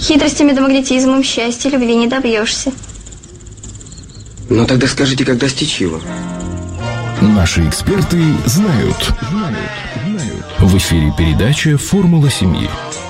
Хитростями да магнетизмом счастья, любви не добьешься. Ну тогда скажите, как достичь его? Наши эксперты знают. В эфире передача «Формула семьи».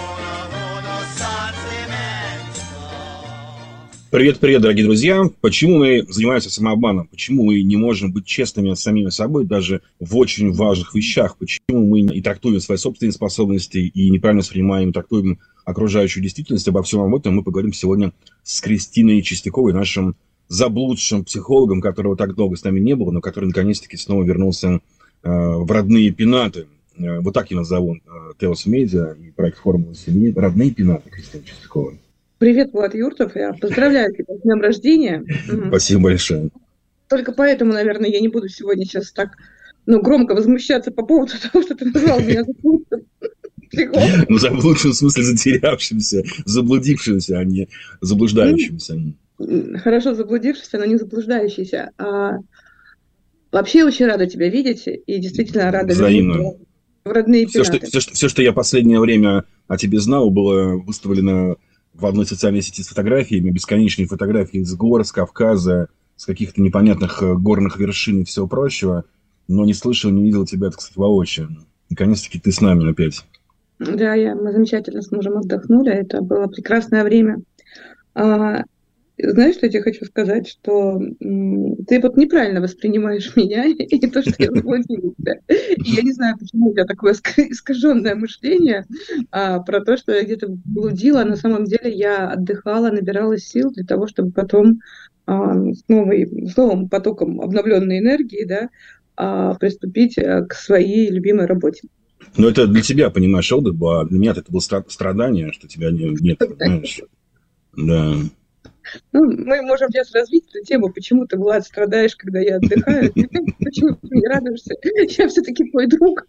Привет, дорогие друзья. Почему мы занимаемся самообманом? Почему мы не можем быть честными с самими собой даже в очень важных вещах? Почему мы и трактуем свои собственные способности, и неправильно воспринимаем, и трактуем окружающую действительность? Обо всем об этом мы поговорим сегодня с Кристиной Чистяковой, нашим заблудшим психологом, которого так долго с нами не было, но который наконец-таки снова вернулся в родные пенаты. Вот так я назову Теос Медиа и проект «Формула семьи». Родные пенаты, Кристина Чистякова. Привет, Влад Юртов. Я поздравляю тебя с днем рождения. Спасибо большое. Только поэтому, наверное, я не буду сегодня сейчас так громко возмущаться по поводу того, что ты назвал меня заблудшим психологом. Ну, заблудшим в смысле затерявшимся, заблудившимся, а не заблуждающимся. Хорошо, заблудившийся, но не заблуждающийся. Вообще я очень рада тебя видеть и действительно рада взаимно. В родные пенаты. Все, что я последнее время о тебе знал, было выставлено в одной социальной сети с фотографиями, бесконечные фотографии с гор, с Кавказа, с каких-то непонятных горных вершин и всего прочего, но не слышал, не видел тебя, кстати, воочию. Наконец-таки ты с нами опять. Да, мы замечательно с мужем отдохнули, это было прекрасное время. Знаешь, что я тебе хочу сказать, что ты вот неправильно воспринимаешь меня и то, что я заблудилась. Я не знаю, почему у тебя такое искаженное мышление про то, что я где-то блудила, а на самом деле я отдыхала, набиралась сил для того, чтобы потом с новым потоком обновленной энергии, приступить к своей любимой работе. Ну, это для тебя, понимаешь, отдых был, а для меня это было страдание, что тебя нет, понимаешь? Да. Мы можем сейчас развить эту тему, почему ты, Влад, страдаешь, когда я отдыхаю, почему ты не радуешься, я все-таки твой друг.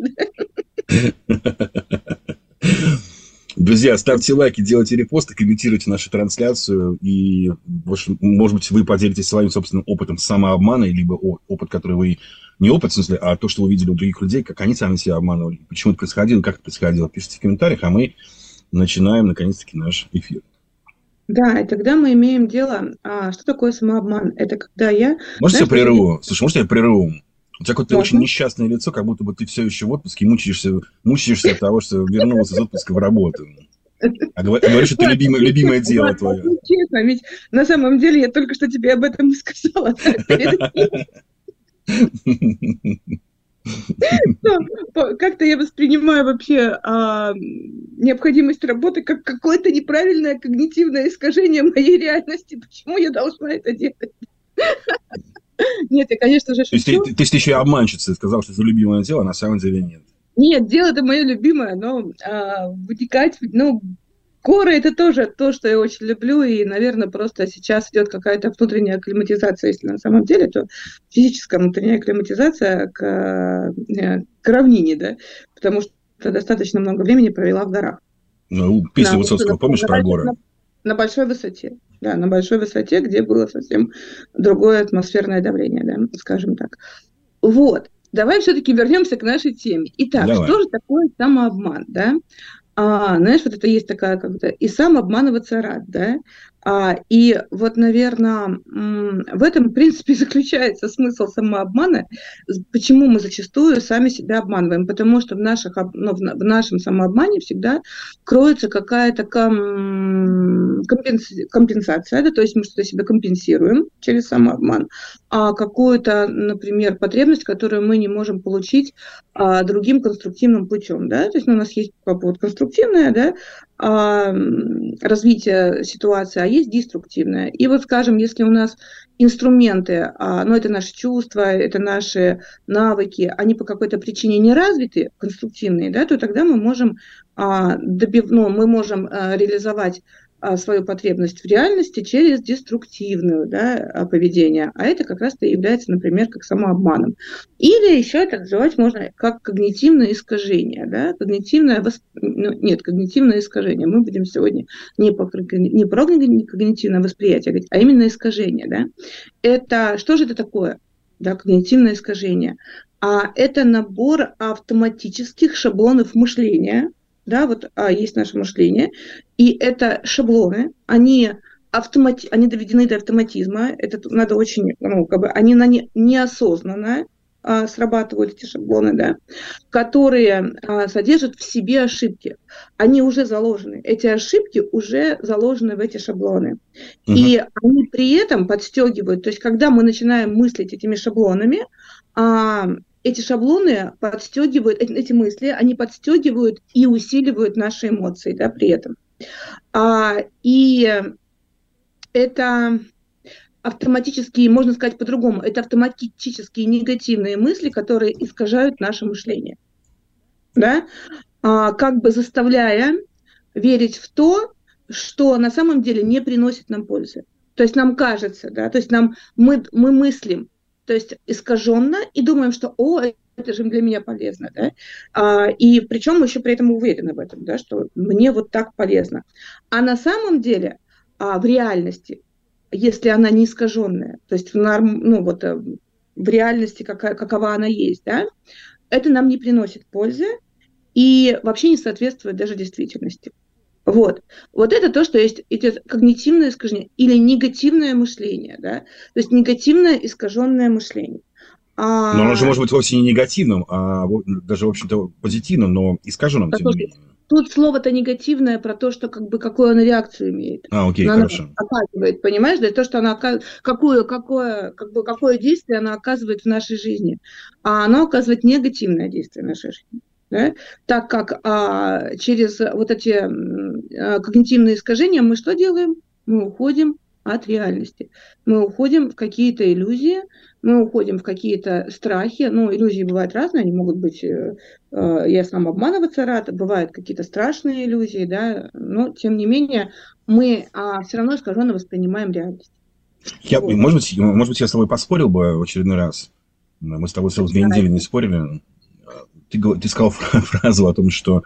Друзья, ставьте лайки, делайте репосты, комментируйте нашу трансляцию, и, может быть, вы поделитесь своим собственным опытом самообмана, либо опыт, который вы, не опыт, в смысле, а то, что вы видели у других людей, как они сами себя обманывали, почему это происходило, как это происходило. Пишите в комментариях, а мы начинаем, наконец-таки, наш эфир. Да, и тогда мы имеем дело... что такое самообман? Это когда я... Может, я прерву? Слушай, может, я прерву? У тебя какое-то очень несчастное лицо, как будто бы ты все еще в отпуске, мучаешься от того, что вернулась из отпуска в работу. А говоришь, что это любимое дело твое. Честно, ведь на самом деле я только что тебе об этом и сказала. Как-то я воспринимаю вообще необходимость работы как какое-то неправильное когнитивное искажение моей реальности. Почему я должна это делать? Нет, я, конечно же, шучу. То есть ты еще и обманщица, сказал, что это любимое дело, а на самом деле нет. Нет, дело это мое любимое, но вытекать... Горы – это тоже то, что я очень люблю, и, наверное, просто сейчас идет какая-то внутренняя акклиматизация, если на самом деле, то физическая внутренняя акклиматизация к равнине, потому что достаточно много времени провела в горах. Ну, песню Высоцкого, помнишь про горы? На большой высоте, на большой высоте, где было совсем другое атмосферное давление, скажем так. Вот, давай все-таки вернемся к нашей теме. Итак, давай. Что же такое самообман, знаешь, вот это есть такая как-то и сам обманываться рад, и вот, наверное, в этом, в принципе, заключается смысл самообмана, почему мы зачастую сами себя обманываем, потому что в нашем самообмане всегда кроется какая-то компенсация, то есть мы что-то себе компенсируем через самообман, а какую-то, например, потребность, которую мы не можем получить другим конструктивным путем, то есть у нас есть конструктивное, развитие ситуации, а есть деструктивное. И вот, скажем, если у нас инструменты, это наши чувства, это наши навыки, они по какой-то причине не развиты, конструктивные, то тогда мы можем реализовать свою потребность в реальности через деструктивное поведение. А это как раз-то является, например, как самообманом. Или еще это называть можно как когнитивное искажение. Когнитивное искажение. Мы будем сегодня не про когнитивное восприятие говорить, а именно искажение. Это, что же это такое? Когнитивное искажение. Это набор автоматических шаблонов мышления, да, вот есть наше мышление, и это шаблоны, они доведены до автоматизма, это надо очень, ну, как бы, они неосознанно срабатывают эти шаблоны, да, которые содержат в себе ошибки. Они уже заложены, эти ошибки уже заложены в эти шаблоны. И они при этом подстегивают, то есть когда мы начинаем мыслить этими шаблонами, эти шаблоны подстегивают, эти мысли, они подстегивают и усиливают наши эмоции, да, при этом. И это автоматические, можно сказать по-другому, это автоматические негативные мысли, которые искажают наше мышление, да, как бы заставляя верить в то, что на самом деле не приносит нам пользы. То есть нам кажется, да, то есть мы мыслим, то есть искаженно, и думаем, что, это же для меня полезно, да, и причем мы еще при этом уверены в этом, да, что мне вот так полезно. А на самом деле в реальности, если она не искаженная, то есть в реальности, какова она есть, да, это нам не приносит пользы и вообще не соответствует даже действительности. Вот это то, что есть идет когнитивное искажение или негативное мышление, да, то есть негативное искаженное мышление. Но оно же может быть вовсе не негативным, а даже, в общем-то, позитивным, но искаженным, тем не менее. Тут слово-то негативное про то, что как бы какую она реакцию имеет. Окей, хорошо. Она оказывает, понимаешь, да, то, что она какое действие она оказывает в нашей жизни. А она оказывает негативное действие в нашей жизни. Да? Так как через вот эти когнитивные искажения мы что делаем? Мы уходим от реальности. Мы уходим в какие-то иллюзии, мы уходим в какие-то страхи. Ну, иллюзии бывают разные, они могут быть, я сам обманываться рад, бывают какие-то страшные иллюзии, да, но тем не менее мы все равно искаженно воспринимаем реальность. Может быть, я с тобой поспорил бы в очередной раз. Мы с тобой сразу 2 недели не спорили. Ты сказал фразу о том, что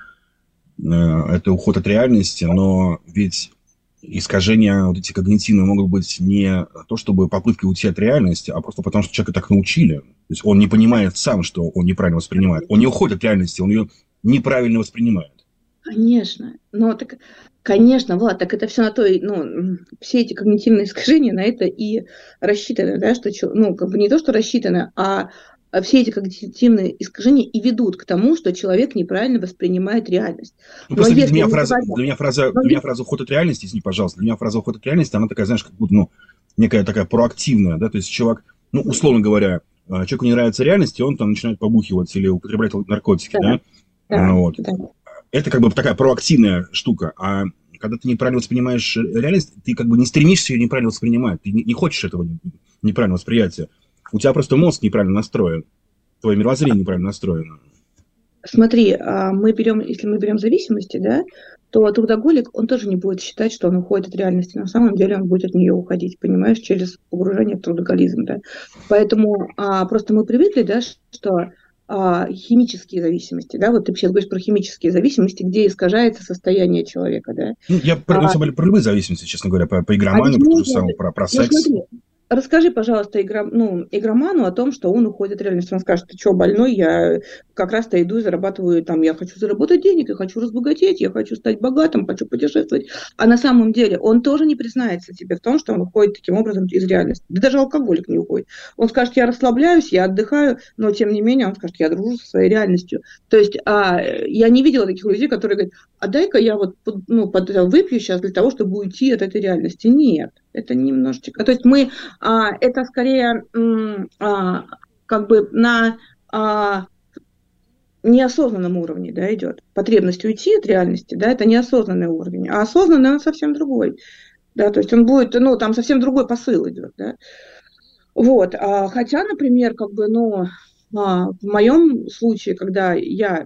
это уход от реальности, но ведь искажения вот эти когнитивные могут быть не то, чтобы попыткой уйти от реальности, а просто потому, что человека так научили. То есть он не понимает сам, что он неправильно воспринимает. Он не уходит от реальности, он ее неправильно воспринимает. Конечно. Конечно, Влад, так это все на то, все эти когнитивные искажения на это и рассчитаны, да, что, как бы не то, что рассчитаны, а все эти когнитивные искажения и ведут к тому, что человек неправильно воспринимает реальность. Просто для меня фраза «уход от реальности», извини, пожалуйста, для меня фраза «уход от реальности», она такая, знаешь, как будто, некая такая проактивная, да, то есть человек, условно говоря, человеку не нравится реальность, и он там начинает побухивать или употреблять наркотики, да? Да. Это как бы такая проактивная штука, а когда ты неправильно воспринимаешь реальность, ты как бы не стремишься ее неправильно воспринимать, ты не хочешь этого неправильного восприятия. У тебя просто мозг неправильно настроен, твое мировоззрение неправильно настроено. Смотри, если мы берем зависимости, да, то трудоголик, он тоже не будет считать, что он уходит от реальности. На самом деле он будет от нее уходить, понимаешь, через погружение в трудоголизм, да. Поэтому просто мы привыкли, да, что химические зависимости, да, вот ты сейчас говоришь про химические зависимости, где искажается состояние человека, да. Я про любые зависимости, честно говоря, по игроманию, про то же самое, про секс. Расскажи, пожалуйста, игроману о том, что он уходит от реальности. Он скажет: ты что, больной? Я как раз-то иду и зарабатываю, я хочу заработать денег, я хочу разбогатеть, я хочу стать богатым, хочу путешествовать. А на самом деле он тоже не признается тебе в том, что он уходит таким образом из реальности. Да даже алкоголик не уходит. Он скажет: я расслабляюсь, я отдыхаю, но тем не менее он скажет: я дружу со своей реальностью. То есть я не видела таких людей, которые говорят: а дай-ка я выпью сейчас для того, чтобы уйти от этой реальности. Нет. Это немножечко... То есть это скорее как бы на неосознанном уровне, да, идет. Потребность уйти от реальности, да, это неосознанный уровень. А осознанный он совсем другой. Да, то есть он будет, там совсем другой посыл идет, да. Вот. Хотя, например, как бы, в моем случае, когда я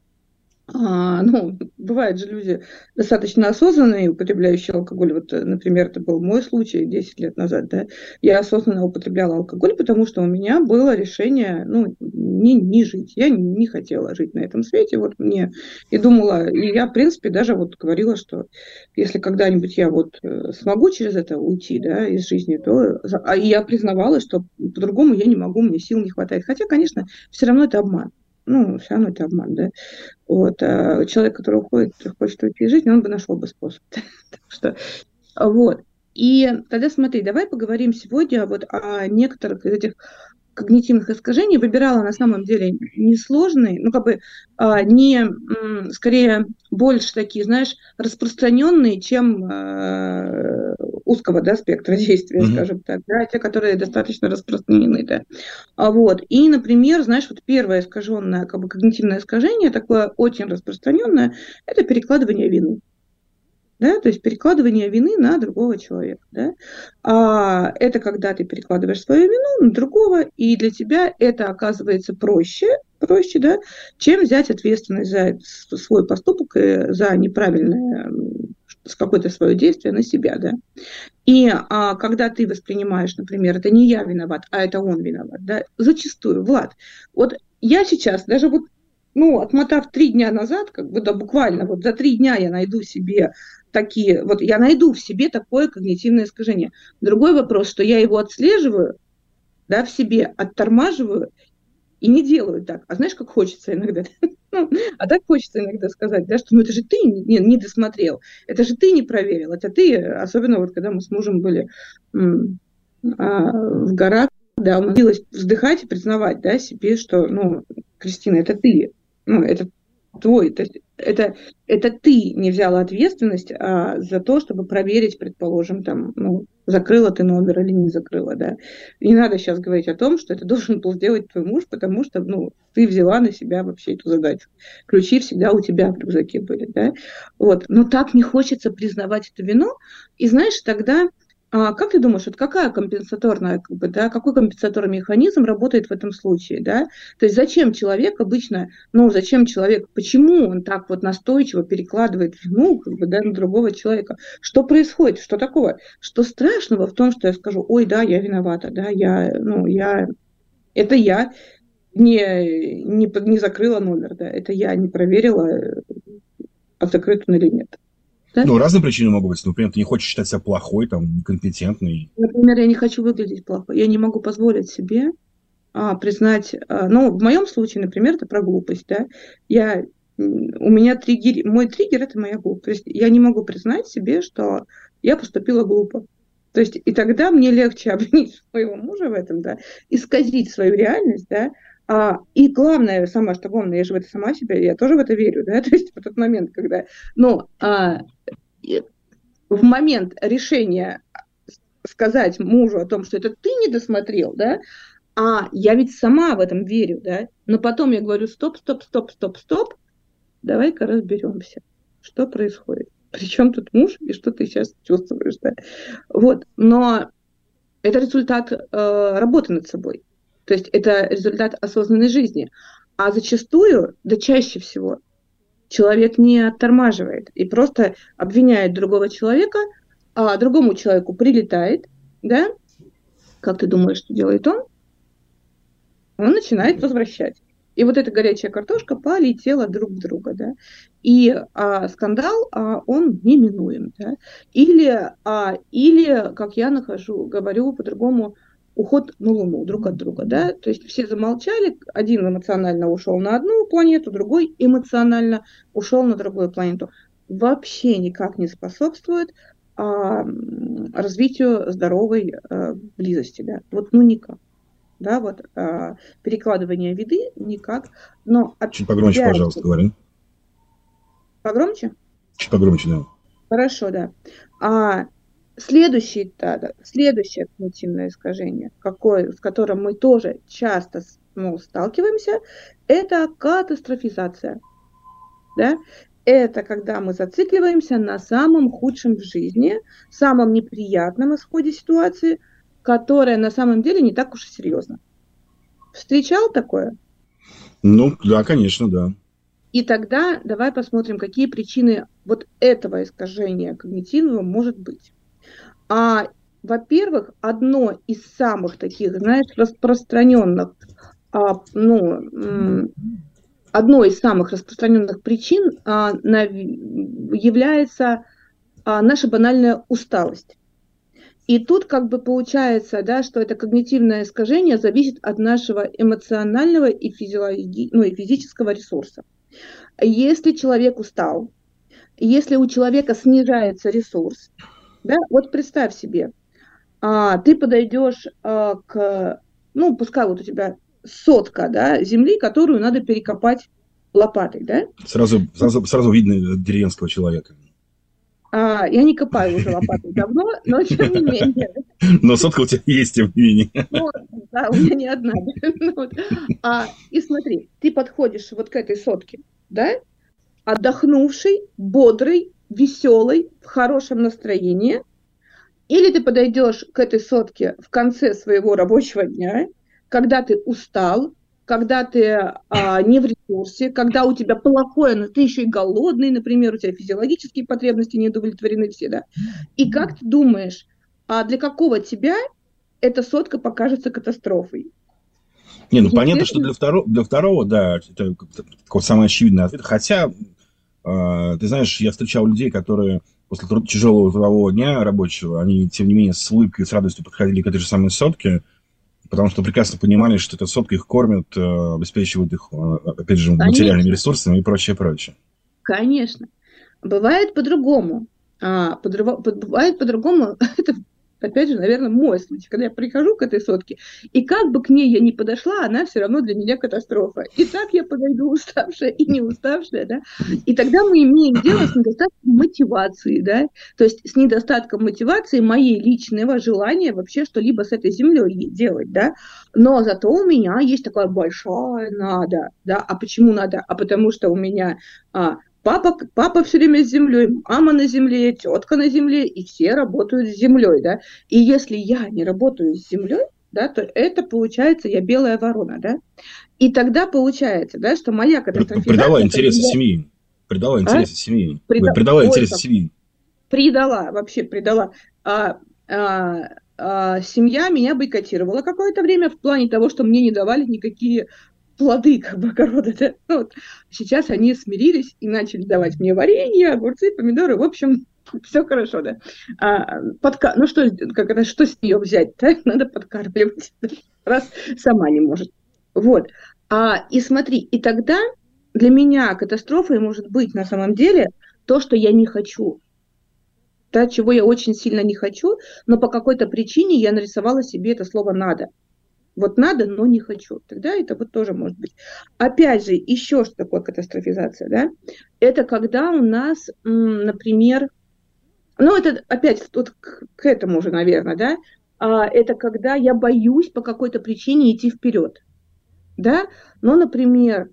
бывают же люди достаточно осознанные, употребляющие алкоголь. Вот, например, это был мой случай 10 лет назад, да. Я осознанно употребляла алкоголь, потому что у меня было решение, не жить. Я не хотела жить на этом свете, и думала, и я, в принципе, даже говорила, что если когда-нибудь я смогу через это уйти, да, из жизни, то я признавала, что по-другому я не могу, мне сил не хватает. Хотя, конечно, все равно это обман. ну, все равно это обман, да. Вот. А человек, который хочет уйти из жизни, он бы нашел бы способ. Так что, вот. И тогда смотри, давай поговорим сегодня вот о некоторых из этих когнитивных искажений. Выбирала на самом деле несложные, ну, как бы не, скорее, больше такие, знаешь, распространенные, чем узкого, да, спектра действия, скажем так, да, те, которые достаточно распространены, да. Вот. И, например, знаешь, вот первое искаженное, как бы когнитивное искажение, такое очень распространенное, это перекладывание вины. Да, то есть перекладывание вины на другого человека. Да? Это когда ты перекладываешь свою вину на другого, и для тебя это оказывается проще, да, чем взять ответственность за свой поступок и за неправильное какое-то свое действие на себя. Да? И когда ты воспринимаешь, например, это не я виноват, а это он виноват, да, зачастую, Влад, вот я сейчас даже вот, ну, отмотав 3 дня назад, как бы, да, буквально вот за 3 дня я найду себе такие, вот я найду в себе такое когнитивное искажение. Другой вопрос, что я его отслеживаю, да, в себе, оттормаживаю и не делаю так. А знаешь, как хочется иногда? А так хочется иногда сказать, да, что ну это же ты не досмотрел, это же ты не проверил, это ты, особенно вот когда мы с мужем были в горах, да, он научилась вздыхать и признавать, да, себе, что, ну, Кристина, это ты, ну, это твой, то есть это ты не взяла ответственность за то, чтобы проверить, предположим, там, ну, закрыла ты номер или не закрыла, да. И не надо сейчас говорить о том, что это должен был сделать твой муж, потому что, ну, ты взяла на себя вообще эту задачу. Ключи всегда у тебя в рюкзаке были, да. Вот. Но так не хочется признавать эту вину, и знаешь, тогда как ты думаешь, вот какая компенсаторная, как бы, да, какой компенсаторный механизм работает в этом случае, да? То есть зачем человек обычно, ну, почему он так вот настойчиво перекладывает вину, как бы, да, на другого человека? Что происходит? Что такого? Что страшного в том, что я скажу, ой, да, я виновата, да, это я не закрыла номер, да, это я не проверила, закрыт он или нет. Да? Ну, разные причины могут быть. Например, ты не хочешь считать себя плохой, там, некомпетентной. Например, я не хочу выглядеть плохо. Я не могу позволить себе признать... ну, в моем случае, например, это про глупость. Да? Мой триггер – это моя глупость. То есть я не могу признать себе, что я поступила глупо. То есть и тогда мне легче обвинить своего мужа в этом, да, исказить свою реальность, да. И главное, самое что главное, я же в это сама себя, я тоже в это верю, да, то есть в тот момент, когда, в момент решения сказать мужу о том, что это ты не досмотрел, да, я ведь сама в этом верю, да, но потом я говорю, стоп, давай-ка разберемся, что происходит, причем тут муж и что ты сейчас чувствуешь, да, вот, но это результат работы над собой. То есть это результат осознанной жизни. А зачастую, да чаще всего, человек не оттормаживает и просто обвиняет другого человека, а другому человеку прилетает, да? Как ты думаешь, что делает он? Он начинает возвращать. И вот эта горячая картошка полетела друг в друга, да? И скандал, он неминуем, да? Или, как я говорю по-другому, уход на Луну друг от друга, да, то есть все замолчали, один эмоционально ушел на одну планету, другой эмоционально ушел на другую планету. Вообще никак не способствует развитию здоровой близости, да, вот, ну никак, да, вот перекладывание вины никак, но... Чуть погромче, пожалуйста, говори. Погромче? Чуть погромче, да. Хорошо, да. Следующее когнитивное искажение, с которым мы тоже часто сталкиваемся, это катастрофизация. Да? Это когда мы зацикливаемся на самом худшем в жизни, самом неприятном исходе ситуации, которая на самом деле не так уж и серьезна. Встречал такое? Ну, да, конечно, да. И тогда давай посмотрим, какие причины вот этого искажения когнитивного может быть. Во-первых, одно из самых таких, знаешь, распространенных, одной из самых распространенных причин является наша банальная усталость. И тут как бы получается, да, что это когнитивное искажение зависит от нашего эмоционального и физического ресурса. Если человек устал, если у человека снижается ресурс, да, вот представь себе, ты подойдешь к, пускай вот у тебя сотка, да, земли, которую надо перекопать лопатой, да? Сразу видно деревенского человека. Я не копаю уже лопатой давно, но тем не менее. Но сотка у тебя есть, тем не менее. Да, у меня не одна. И смотри, ты подходишь вот к этой сотке, да? Отдохнувший, бодрый, веселый, в хорошем настроении. Или ты подойдешь к этой сотке в конце своего рабочего дня, когда ты устал, когда ты не в ресурсе, когда у тебя плохое, но ты еще и голодный, например, у тебя физиологические потребности не удовлетворены все, да? И как ты думаешь, для какого тебя эта сотка покажется катастрофой? Понятно, что для второго, да, это такой самый очевидный ответ. Хотя, ты знаешь, я встречал людей, которые после тяжелого трудового дня рабочего, они, тем не менее, с улыбкой и с радостью подходили к этой же самой сотке, потому что прекрасно понимали, что эта сотка их кормит, обеспечивает их, опять же, материальными ресурсами и прочее. Конечно. Бывает по-другому. Бывает по-другому. Это, опять же, наверное, мой случай. Когда я прихожу к этой сотке, и как бы к ней я ни подошла, она все равно для меня катастрофа. И так я подойду уставшая и не уставшая, да. И тогда мы имеем дело с недостатком мотивации, да. То есть с недостатком мотивации моей личного желания вообще что-либо с этой землей делать, да. Но зато у меня есть такая большая надо, да. А почему надо? А потому что у меня папа все время с землей, мама на земле, тетка на земле, и все работают с землей, да. И если я не работаю с землей, да, то это получается я белая ворона, да. И тогда получается, да, что моя катастрофизация... Предала интересы семьи. Предала интересы семьи. Предала. Семья меня бойкотировала какое-то время в плане того, что мне не давали никакие плоды как бы огорода. Да? Сейчас они смирились и начали давать мне варенье, огурцы, помидоры. В общем, все хорошо, да. Что с нее взять? Да? Надо подкармливать, раз сама не может. Вот. И смотри, и тогда для меня катастрофой может быть на самом деле то, что я не хочу. То, чего я очень сильно не хочу, но по какой-то причине я нарисовала себе это слово «надо». Вот надо, но не хочу. Тогда это вот тоже может быть. Опять же, еще что такое катастрофизация, да? Это когда у нас, например, это опять вот к этому же, наверное, да? Это когда я боюсь по какой-то причине идти вперед, да? Например,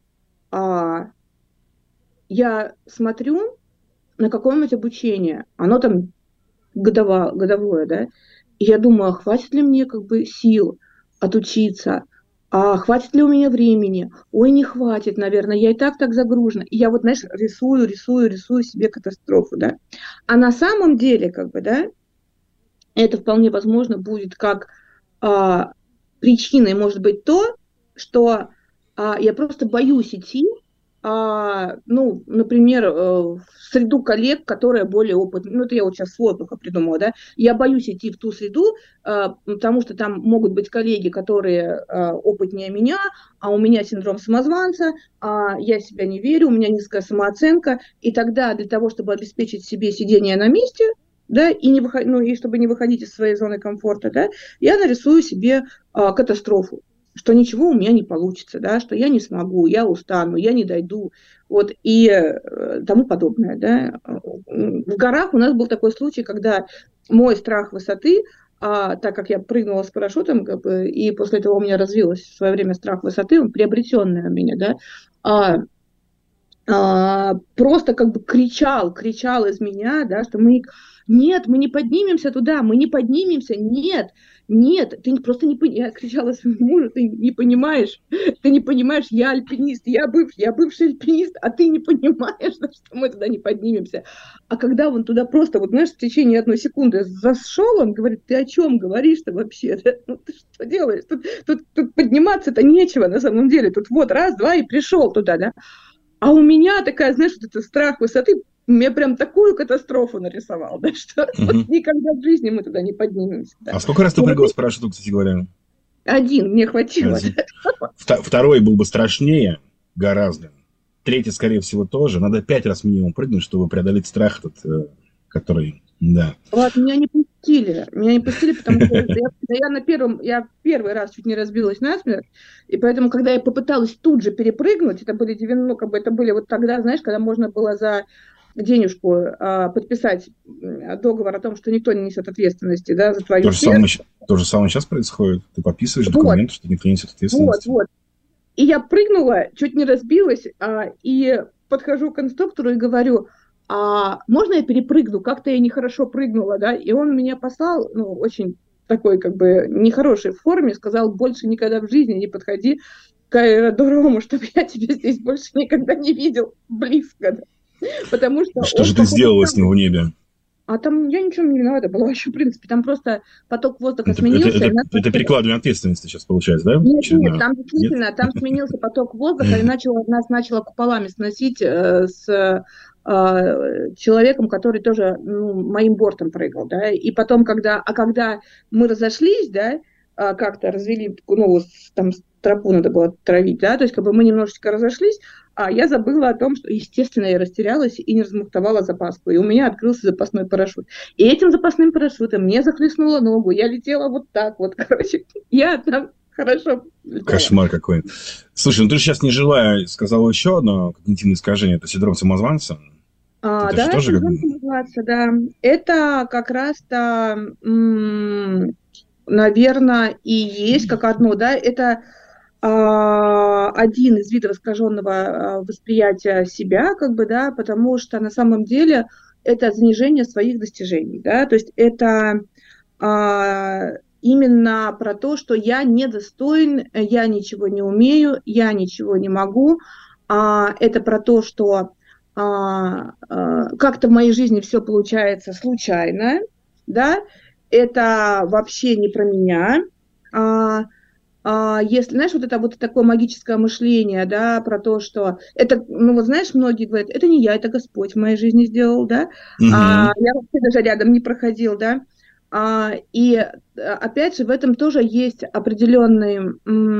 я смотрю на какое-нибудь обучение, оно там годовое, да? И я думаю, хватит ли мне как бы сил отучиться, хватит ли у меня времени, ой, не хватит, наверное, я и так загружена. И я вот, знаешь, рисую себе катастрофу, да. А на самом деле, как бы, да, это вполне возможно будет как причиной, может быть, то, что я просто боюсь идти, например, в среду коллег, которая более опытная, это я вот сейчас свой только придумала, да, я боюсь идти в ту среду, потому что там могут быть коллеги, которые опытнее меня, а у меня синдром самозванца, я в себя не верю, у меня низкая самооценка, и тогда для того, чтобы обеспечить себе сидение на месте, да, и чтобы не выходить из своей зоны комфорта, да, я нарисую себе катастрофу, что ничего у меня не получится, да, что я не смогу, я устану, я не дойду, вот, и тому подобное, да. В горах у нас был такой случай, когда мой страх высоты, так как я прыгнула с парашютом, как бы, и после этого у меня развился в свое время страх высоты, он приобретенный у меня, да, просто как бы кричал из меня, да, что мы не поднимемся туда, мы не поднимемся, нет, ты просто не понимаешь, я кричала своему мужу, ты не понимаешь, я альпинист, я бывший альпинист, а ты не понимаешь, что мы туда не поднимемся. А когда он туда просто, вот знаешь, в течение 1 секунды зашел, он говорит, ты о чем говоришь-то вообще? Да? Ты что делаешь? Тут подниматься-то нечего на самом деле, тут вот раз, два и пришел туда, да. А у меня такая, знаешь, вот этот страх высоты мне прям такую катастрофу нарисовал, да, что вот никогда в жизни мы туда не поднимемся. Да. А сколько раз ты прыгал с парашютом, кстати говоря? Один, мне хватило. Второй был бы страшнее гораздо. Третий, скорее всего, тоже. Надо 5 раз минимум прыгнуть, чтобы преодолеть страх этот, который... Да. Вот, меня не пустили, потому что я первый раз чуть не разбилась насмерть, и поэтому, когда я попыталась тут же перепрыгнуть, это были вот тогда, знаешь, когда можно было за денежку подписать договор о том, что никто не несет ответственности, да, за твою смерть. То же самое сейчас происходит. Ты подписываешь документ, что никто не несет ответственности. Вот. И я прыгнула, чуть не разбилась, и подхожу к инструктору и говорю: можно я перепрыгну? Как-то я нехорошо прыгнула, да? И он меня послал, очень такой, нехорошей форме, сказал: больше никогда в жизни не подходи к аэродрому, чтобы я тебя здесь больше никогда не видел близко. Да? Потому что... Что же ты сделала с ним в небе? А там я ничего не виновата была вообще, в принципе. Там просто поток воздуха сменился. Это перекладывание ответственности сейчас получается, да? Нет, там действительно, там сменился поток воздуха, и нас начало куполами сносить с человеком, который тоже моим бортом прыгал, да, и потом, когда мы разошлись, да, как-то развели, там тропу надо было травить, да, то есть мы немножечко разошлись, я забыла о том, что, естественно, я растерялась и не размухтовала запаску, и у меня открылся запасной парашют. И этим запасным парашютом мне захлестнуло ногу, я летела вот так вот, я там хорошо летела. Кошмар какой. Слушай, ты же сейчас, не желая, сказала еще одно когнитивное искажение, это синдром самозванца. Да, синдром самозванца, да. Это как раз-то, наверное, и есть как одно, да, это один из видов искаженного восприятия себя, да, потому что на самом деле это занижение своих достижений, да, то есть это именно про то, что я недостоин, я ничего не умею, я ничего не могу, это про то, что как-то в моей жизни все получается случайно, да, это вообще не про меня. Если, знаешь, вот это вот такое магическое мышление, да, про то, что это, знаешь, многие говорят: это не я, это Господь в моей жизни сделал, да, я вообще даже рядом не проходил, да, и опять же в этом тоже есть определенный,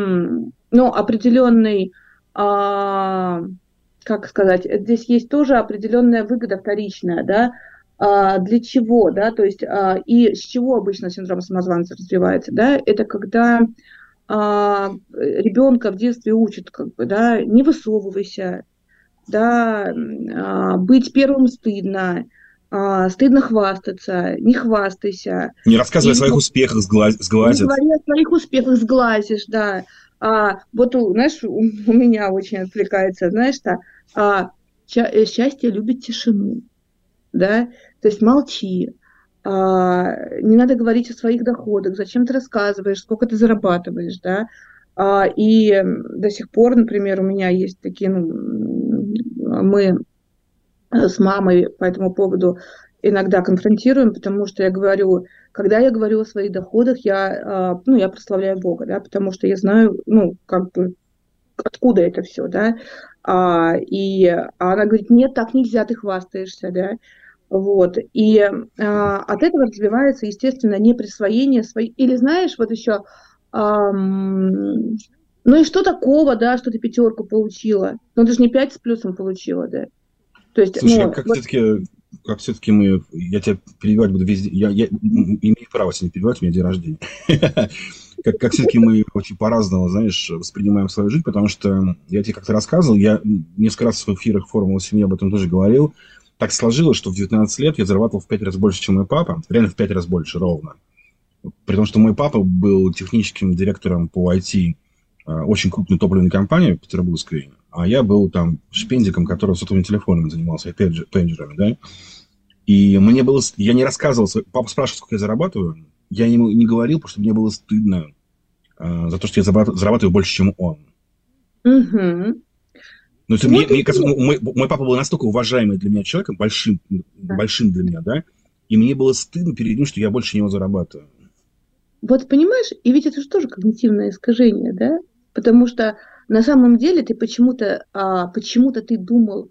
как сказать, здесь есть тоже определенная выгода вторичная, да, для чего, да, то есть и с чего обычно синдром самозванца развивается, да, это когда ребенка в детстве учат, да, не высовывайся, да, быть первым стыдно, стыдно хвастаться, не хвастайся. Не рассказывай о своих успехах, сглазят. Не говори о своих успехах, сглазишь, да. Вот, знаешь, у меня очень отвлекается, знаешь, счастье любит тишину, да, то есть молчи, не надо говорить о своих доходах, зачем ты рассказываешь, сколько ты зарабатываешь, да, и до сих пор, например, у меня есть такие, мы с мамой по этому поводу иногда конфронтируем, потому что я говорю, когда я говорю о своих доходах, я прославляю Бога, да, потому что я знаю, откуда это все, да, и она говорит: нет, так нельзя, ты хвастаешься, да, вот, и от этого развивается, естественно, неприсвоение своих, или знаешь, вот еще, и что такого, да, что ты 5 получила, ты же не 5 с плюсом получила, да, то есть, слушай, как все-таки мы... Я тебя перебивать буду везде. Я имею право сегодня перебивать, у меня день рождения. Как все-таки мы очень по-разному, знаешь, воспринимаем свою жизнь, потому что я тебе как-то рассказывал, я несколько раз в эфирах «Формулы семьи» об этом тоже говорил. Так сложилось, что в 19 лет я зарабатывал в 5 раз больше, чем мой папа. Реально в 5 раз больше, ровно. При том, что мой папа был техническим директором по IT очень крупной топливной компании петербургской, а я был там шпендиком, который сотовыми телефонами занимался, пейджерами, да. И мне было... Я не рассказывал... Папа спрашивал, сколько я зарабатываю. Я ему не говорил, потому что мне было стыдно за то, что я зарабатываю больше, чем он. Угу. Но мне кажется, мой папа был настолько уважаемый для меня человеком, большим для меня, да, и мне было стыдно перед ним, что я больше него зарабатываю. Вот понимаешь, и ведь это же тоже когнитивное искажение, да? Потому что на самом деле ты почему-то ты думал,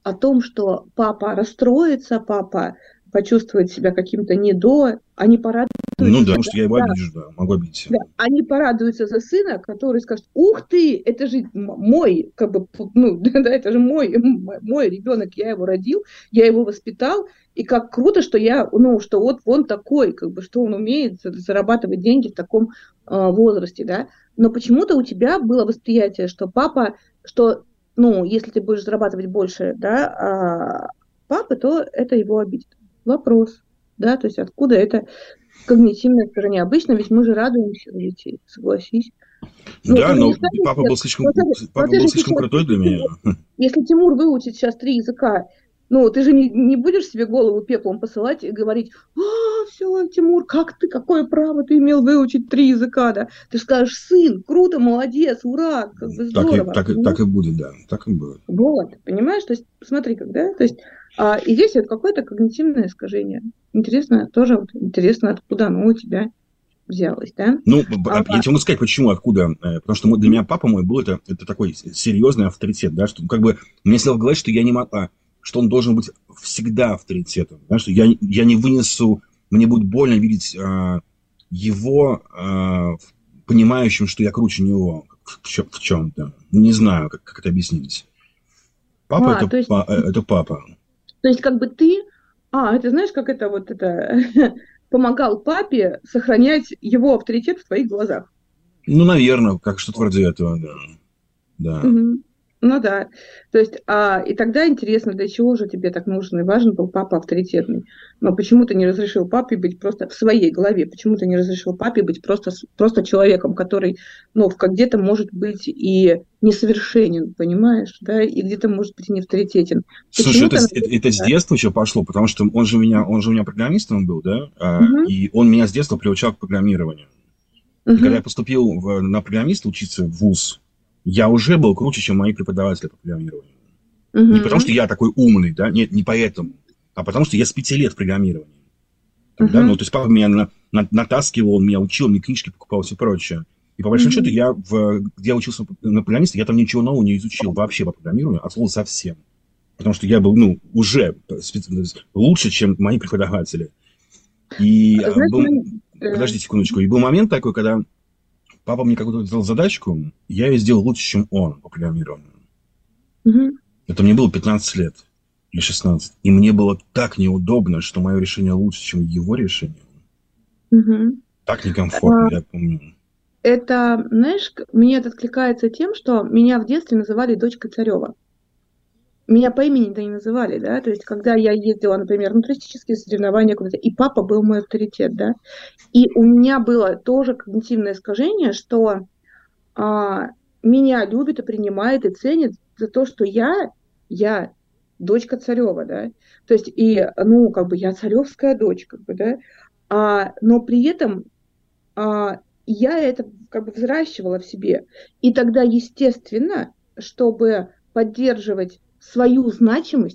о том, что папа расстроится, папа почувствует себя каким-то они порадуются. Ну да, потому что я его обижу, да, могу обидеть. Да, они порадуются за сына, который скажет: ух ты, это же мой, как бы, ну, да, это же мой ребенок, я его родил, я его воспитал, и как круто, что что вот он такой, как бы, что он умеет зарабатывать деньги в таком возрасте, да. Но почему-то у тебя было восприятие, что папа, если ты будешь зарабатывать больше, да, папы, то это его обидит. Вопрос, да, то есть откуда это когнитивное искажение? Обычно ведь мы же радуемся за детей, согласись. Да, но папа был слишком крутой для меня. Если Тимур выучит сейчас 3 языка, ты же не будешь себе голову пеплом посылать и говорить: все, Тимур, какое право ты имел выучить 3 языка, да? Ты скажешь: сын, круто, молодец, ура, как бы здорово. Так и будет, да, так и будет. Вот, понимаешь, то есть, смотри, когда, то есть, и здесь это какое-то когнитивное искажение. Интересно, откуда оно у тебя взялось, да? Я тебе могу сказать, почему, откуда. Потому что для меня папа мой был это такой серьезный авторитет, да, что как бы мне сидел в голове, что я не могу, что он должен быть всегда авторитетом, да, что я не вынесу, мне будет больно видеть его понимающим, что я круче него в чем-то. Не знаю, как это объяснить. Папа это папа. То есть, как бы ты, это знаешь, как это помогал папе сохранять его авторитет в твоих глазах. Ну, наверное, как что-то вроде этого, да. Угу. Ну да. То есть, и тогда интересно, для чего же тебе так нужен и важен был папа авторитетный? Но почему ты не разрешил папе быть просто в своей голове? Почему ты не разрешил папе быть просто человеком, который, где-то может быть и несовершенен, понимаешь, да, и где-то может быть и не авторитетен? Слушай, это с детства еще пошло, потому что он же у меня программистом был, да, и он меня с детства приучал к программированию. И когда я поступил на программиста учиться в вуз, я уже был круче, чем мои преподаватели по программированию. Не потому, что я такой умный, да, нет, не поэтому, а потому, что я с 5 лет в программировании. Да? То есть папа меня натаскивал, он меня учил, мне книжки покупал и все прочее. И по большому счету, где я учился на программиста, я там ничего нового не изучил вообще по программированию, от слова совсем. Потому что я был, уже лучше, чем мои преподаватели. И подожди секундочку, и был момент такой, когда папа мне какую-то сделал задачку, я ее сделал лучше, чем он по программированию. Это мне было 15 лет или 16. И мне было так неудобно, что мое решение лучше, чем его решение. Так некомфортно, я помню. Это, знаешь, мне это откликается тем, что меня в детстве называли дочкой Царева. Меня по имени-то не называли, да, то есть, когда я ездила, например, на туристические соревнования куда-то, и папа был мой авторитет, да, и у меня было тоже когнитивное искажение, что меня любят и принимают, и ценят за то, что я дочка Царева, да, то есть, и, я царевская дочь, да, но при этом я это взращивала в себе, и тогда, естественно, чтобы поддерживать свою значимость,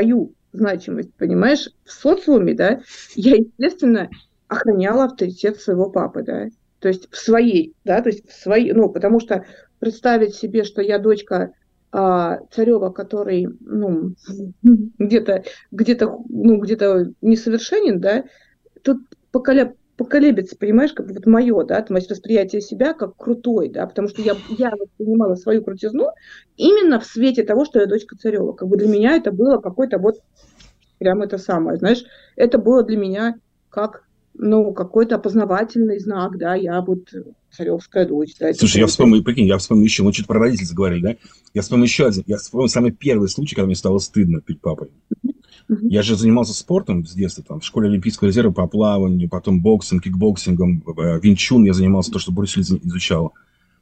понимаешь, в социуме, да, я, естественно, охраняла авторитет своего папы, да, то есть потому что представить себе, что я дочка Царева, который, где-то несовершенен, да, тут поколебится, понимаешь, мое, да, то есть восприятие себя как крутой, да, потому что я воспринимала свою крутизну именно в свете того, что я дочка Царева. Для меня это было какой-то прям это самое, знаешь, это было для меня как, какой-то опознавательный знак, да, я царевская дочь. Да, слушай, я вспомнил еще, мы что-то про родителей заговорили, да? Я вспомнил еще один, самый первый случай, когда мне стало стыдно перед папой. Я же занимался спортом с детства, в школе Олимпийского резерва по плаванию, потом боксом, кикбоксингом, винчун я занимался, то, что Брюс Ли изучал.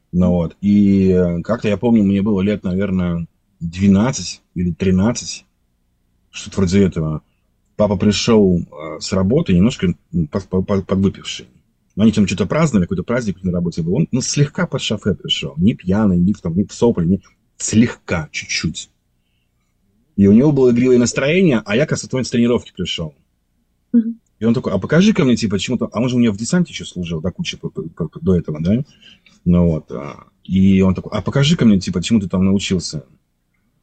И как-то я помню, мне было лет, наверное, 12 или 13, что-то вроде этого. Папа пришел с работы немножко подвыпивший. Они там что-то праздновали, какой-то праздник на работе был. Он слегка под шофе пришел. Не пьяный, не в сопли, слегка, чуть-чуть. И у него было игривое настроение, а я, как с тренировки пришел. И он такой: а покажи-ка мне, почему-то... А он же у меня в десанте еще служил, до кучи до этого, да? И он такой: а покажи-ка мне, чему ты там научился.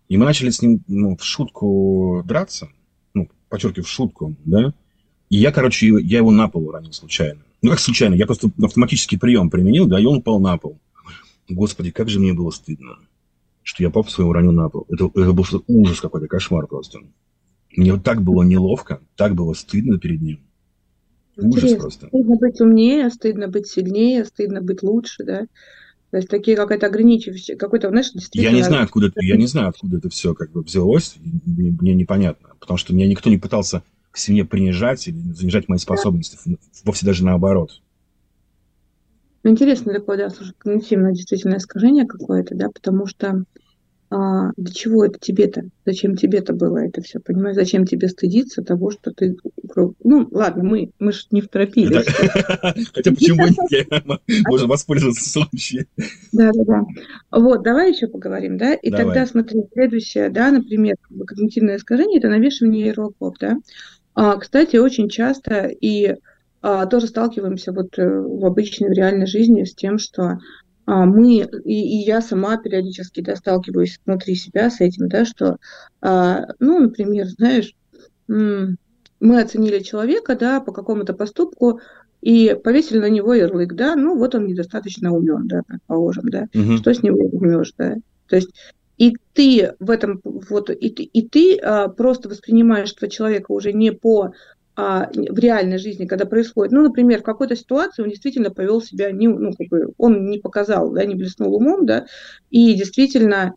И мы начали с ним в шутку драться, подчеркиваю, в шутку, да, и я его на пол уронил случайно. Ну, как случайно, я просто автоматический прием применил, да, и он упал на пол. Господи, как же мне было стыдно, что я папу своего уронил на пол. Это был ужас какой-то, кошмар просто. Мне вот так было неловко, так было стыдно перед ним. Ужас просто. Стыдно быть умнее, стыдно быть сильнее, стыдно быть лучше, да. То есть такие какая-то ограничивающая, какой-то, знаешь, действительно... Я не знаю, откуда это все как бы взялось, мне непонятно, потому что меня никто не пытался к семье принижать или занижать мои способности, вовсе даже наоборот. Интересно такое, да, слушай, когнитивное действительно искажение какое-то, да, потому что для чего это тебе-то? Зачем тебе-то было это все, понимаешь? Зачем тебе стыдиться того, что ты... Ну, ладно, мы же не в терапии. Хотя почему не? Можно воспользоваться случаем. Да. Вот, давай еще поговорим, да? И тогда, смотри, следующее, да, например, когнитивное искажение – это навешивание ярлыков, да? Кстати, очень часто и тоже сталкиваемся вот в обычной, в реальной жизни с тем, что мы, и я сама периодически, да, сталкиваюсь внутри себя с этим, да, что, ну, например, знаешь, мы оценили человека, да, по какому-то поступку и повесили на него ярлык, да, ну, вот он недостаточно умен, да, предположим, да, что с него возьмешь, да, то есть и ты в этом, вот, и ты просто воспринимаешь этого человека уже не по в реальной жизни, когда происходит, ну, например, в какой-то ситуации он действительно повел себя, он не показал, да, не блеснул умом, да, и действительно,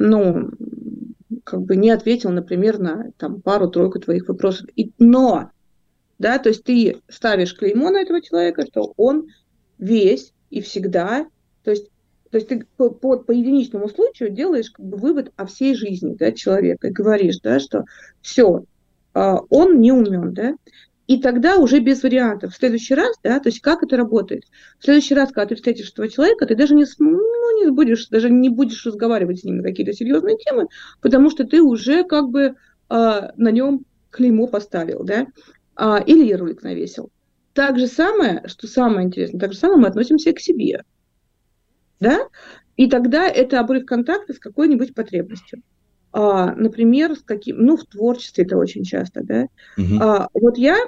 не ответил, например, на там пару-тройку твоих вопросов. Но, да, то есть ты ставишь клеймо на этого человека, что он весь и всегда, то есть ты по единичному случаю делаешь вывод о всей жизни, да, человека и говоришь, да, что все, он не умен, да, и тогда уже без вариантов. В следующий раз, да, то есть как это работает? В следующий раз, когда ты встретишь этого человека, ты даже не будешь разговаривать с ним на какие-то серьезные темы, потому что ты уже как бы на нем клеймо поставил, да, или ярлык навесил. Так же самое, что самое интересное, так же самое мы относимся и к себе, да, и тогда это обрыв контакта с какой-нибудь потребностью. Например, в творчестве это очень часто, да. Вот я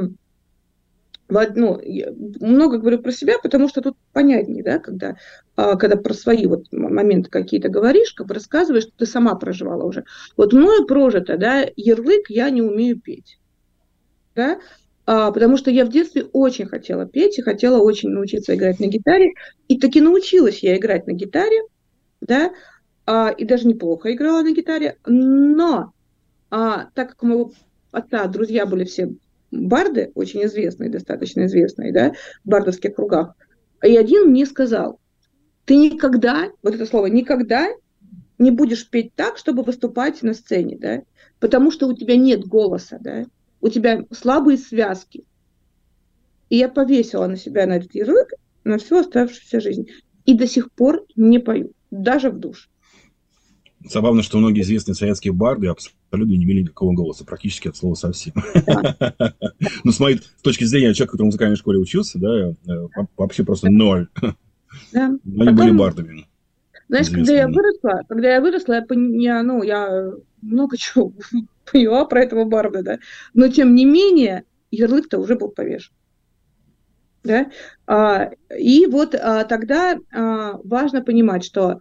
много говорю про себя, потому что тут понятнее, да, когда про свои вот моменты какие-то говоришь, как бы рассказываешь, что ты сама проживала уже. Вот мною прожито, да, ярлык «я не умею петь», да, потому что я в детстве очень хотела петь и хотела очень научиться играть на гитаре, и таки научилась я играть на гитаре, да, и даже неплохо играла на гитаре, но так как у моего отца друзья были все барды, очень известные, достаточно известные, да, в бардовских кругах, и один мне сказал: ты никогда, вот это слово, никогда не будешь петь так, чтобы выступать на сцене, да, потому что у тебя нет голоса, да, у тебя слабые связки. И я повесила на себя на этот ярлык на всю оставшуюся жизнь. И до сих пор не пою, даже в душ. Забавно, что многие известные советские барды абсолютно не имели никакого голоса, практически от слова совсем. Ну, с моей точки зрения, человек, который в музыкальной школе учился, да, вообще просто ноль. Они были бардами. Знаешь, когда я выросла, я много чего поняла про этого барда, да, но тем не менее ярлык-то уже был повешен. Да? И вот тогда важно понимать, что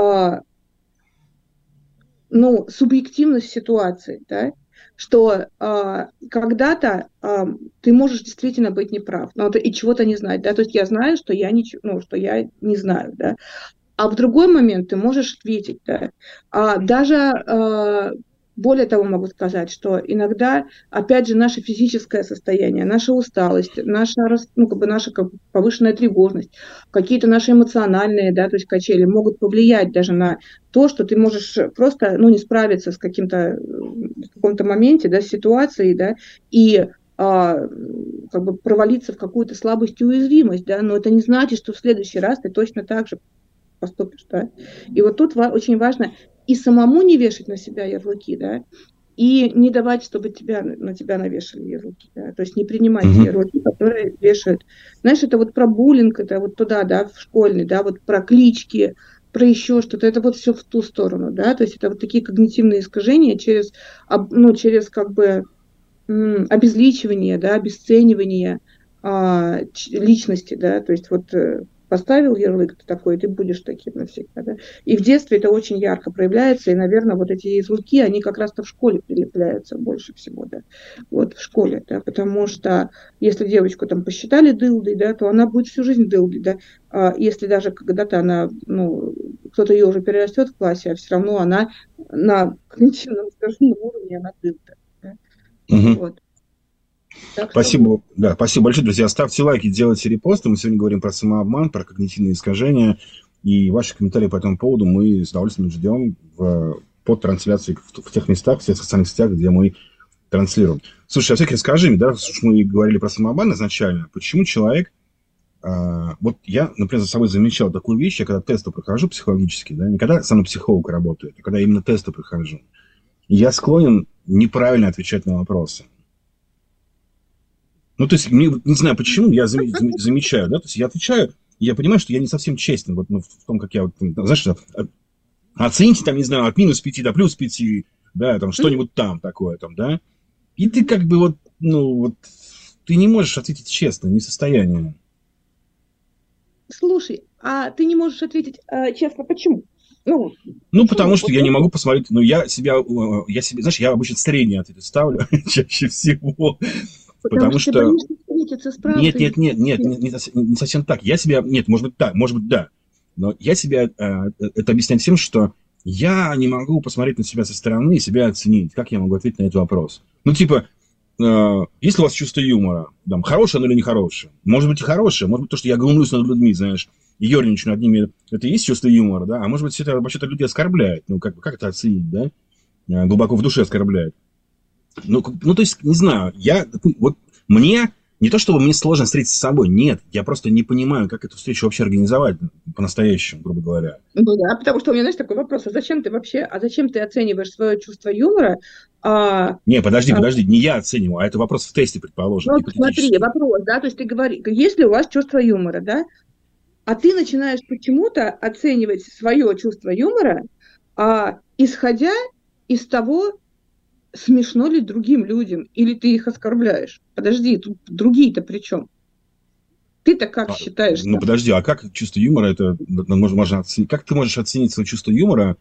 субъективность ситуации, да, что когда-то ты можешь действительно быть неправ, и чего-то не знать, да, то есть я знаю, что я не знаю, да, а в другой момент ты можешь ответить, да, даже более того могу сказать, что иногда, опять же, наше физическое состояние, наша усталость, наша повышенная тревожность, какие-то наши эмоциональные, да, то есть качели могут повлиять даже на то, что ты можешь просто, не справиться с в каком-то моменте, да, с ситуацией, да, и провалиться в какую-то слабость и уязвимость, да, но это не значит, что в следующий раз ты точно так же поступишь, да. И вот тут очень важно и самому не вешать на себя ярлыки, да, и не давать, чтобы на тебя навешали ярлыки, да, то есть не принимать те ярлыки, которые вешают. Знаешь, это вот про буллинг, это вот туда, да, в школьный, да, вот про клички, про еще что-то, это вот все в ту сторону, да, то есть это вот такие когнитивные искажения через как бы обезличивание, да, обесценивание личности, да, то есть вот поставил ярлык ты такой, ты будешь таким навсегда, да. И в детстве это очень ярко проявляется, и, наверное, вот эти ярлыки, они как раз-то в школе прилепляются больше всего, да, вот в школе, да, потому что если девочку там посчитали дылдой, да, то она будет всю жизнь дылдой, да, если даже когда-то она, кто-то ее уже перерастет в классе, а все равно она на когнитивном, скажем, уровне, она дылда, да. Вот. Спасибо. Да, спасибо большое, друзья. Ставьте лайки, делайте репосты. Мы сегодня говорим про самообман, про когнитивные искажения. И ваши комментарии по этому поводу мы с удовольствием ждем под трансляцией в тех местах, в тех социальных сетях, где мы транслируем. Слушай, а все-таки расскажи мне, да, мы говорили про самообман изначально, почему человек... вот я, например, за собой замечал такую вещь, я когда тесты прохожу психологически, да, не когда со мной психолог работает, а когда именно тесты прохожу, я склонен неправильно отвечать на вопросы. То есть, мне, не знаю почему, я замечаю, да, то есть я отвечаю, и я понимаю, что я не совсем честен вот, в том, как я, знаешь, оцените, там, не знаю, от минус 5 до плюс 5, да, там, что-нибудь там такое, там, да, и ты как бы ты не можешь ответить честно, не в состоянии. Слушай, а ты не можешь ответить честно, почему? Потому что я не могу посмотреть, я себе, знаешь, я обычно средний ответ ставлю чаще всего. Потому что... Нет, не совсем так. Может быть, да. Но я себе это объясняю тем, что я не могу посмотреть на себя со стороны и себя оценить. Как я могу ответить на этот вопрос? Есть ли у вас чувство юмора? Там, хорошее оно или нехорошее? Может быть, и хорошее. Может быть, то, что я глумлюсь над людьми, знаешь, и ерничаю над ними, это и есть чувство юмора, да? А может быть, это вообще-то люди оскорбляет. Как это оценить, да? Глубоко в душе оскорбляет. То есть, не знаю, мне не то, чтобы мне сложно встретиться с собой, нет, я просто не понимаю, как эту встречу вообще организовать по-настоящему, грубо говоря. Да, потому что у меня, знаешь, такой вопрос, зачем ты оцениваешь свое чувство юмора? Не, подожди, не я оцениваю, а это вопрос в тесте, предположим. Смотри, вопрос, да, то есть ты говоришь, если у вас чувство юмора, да, а ты начинаешь почему-то оценивать свое чувство юмора, исходя из того, смешно ли другим людям, или ты их оскорбляешь? Подожди, тут другие-то при чем? Ты-то как считаешь? Подожди, а как чувство юмора это можно оценить? Как ты можешь оценить свое чувство юмора,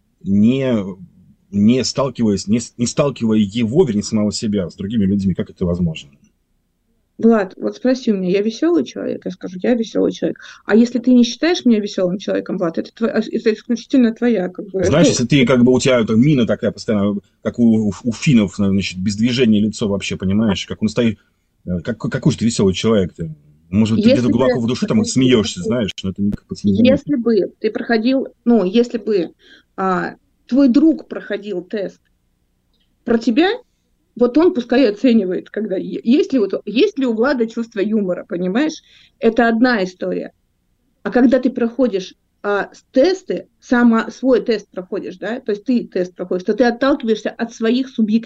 не сталкивая его, вернее, самого себя с другими людьми? Как это возможно? Влад, вот спроси у меня, я веселый человек? Я скажу, я веселый человек. А если ты не считаешь меня веселым человеком, Влад, это исключительно твоя, Знаешь, если ты, у тебя мина такая постоянно, как у финнов, значит, без движения лицо вообще, понимаешь? Как он стоит, какой же ты веселый человек ты? Может быть, ты где-то глубоко в душе там смеешься, знаешь, но это никак не... Если бы ты проходил, если бы твой друг проходил тест про тебя, вот он пускай оценивает, когда есть ли у Влада чувство юмора, понимаешь? Это одна история. А когда ты проходишь тесты, свой тест проходишь, да, то есть ты тест проходишь, то ты отталкиваешься от своего